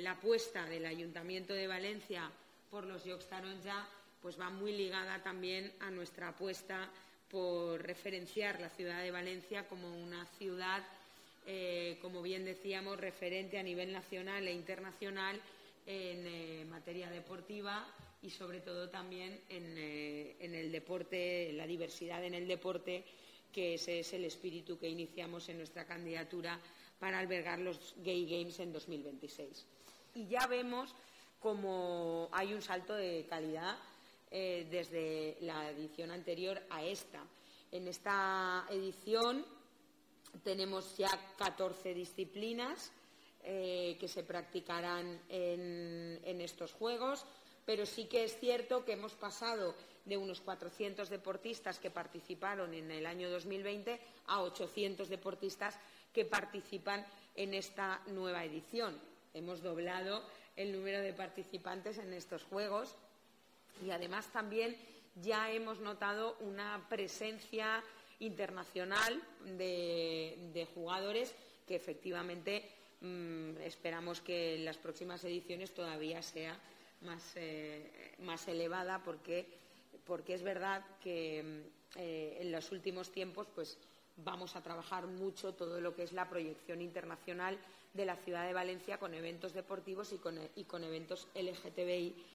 la apuesta del Ayuntamiento de Valencia por los Jocs Taronja pues va muy ligada también a nuestra apuesta por referenciar la ciudad de Valencia como una ciudad, como bien decíamos, referente a nivel nacional e internacional en materia deportiva y sobre todo también en el deporte, la diversidad en el deporte, que ese es el espíritu que iniciamos en nuestra candidatura para albergar los Gay Games en 2026. Y ya vemos como hay un salto de calidad desde la edición anterior a esta. En esta edición tenemos ya 14 disciplinas que se practicarán en estos Juegos, pero sí que es cierto que hemos pasado de unos 400 deportistas que participaron en el año 2020 a 800 deportistas que participan en esta nueva edición. Hemos doblado el número de participantes en estos Juegos y además también ya hemos notado una presencia internacional de jugadores que efectivamente esperamos que en las próximas ediciones todavía sea más elevada porque es verdad que en los últimos tiempos pues vamos a trabajar mucho todo lo que es la proyección internacional de la ciudad de Valencia con eventos deportivos y con eventos LGTBI